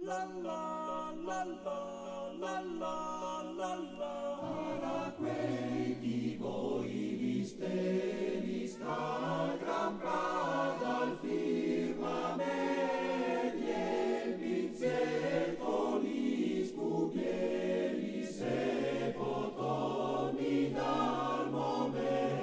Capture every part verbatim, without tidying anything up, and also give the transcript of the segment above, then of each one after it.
La la la la la la la la. Para quei di voi misteri sta gran prada al firmamento e pizzetto li spubieri se potoni dal momento.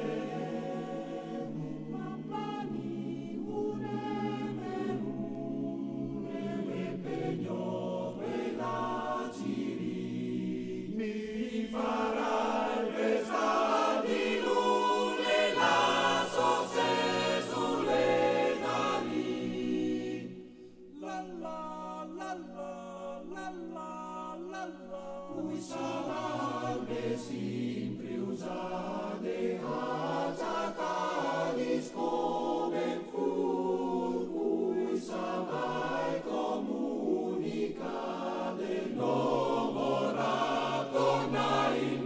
Cui saranno sempre usate aggiacati come fu, cui sa mai comunicate, non vorrà tornare in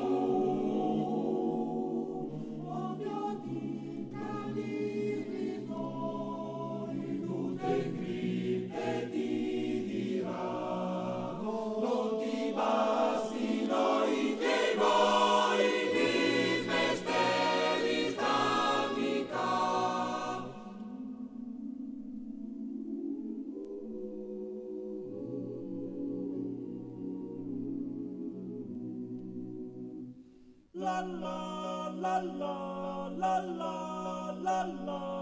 naù. Ovvio di cadere voi, tutte grippe ti dirà. La la la la la la la la.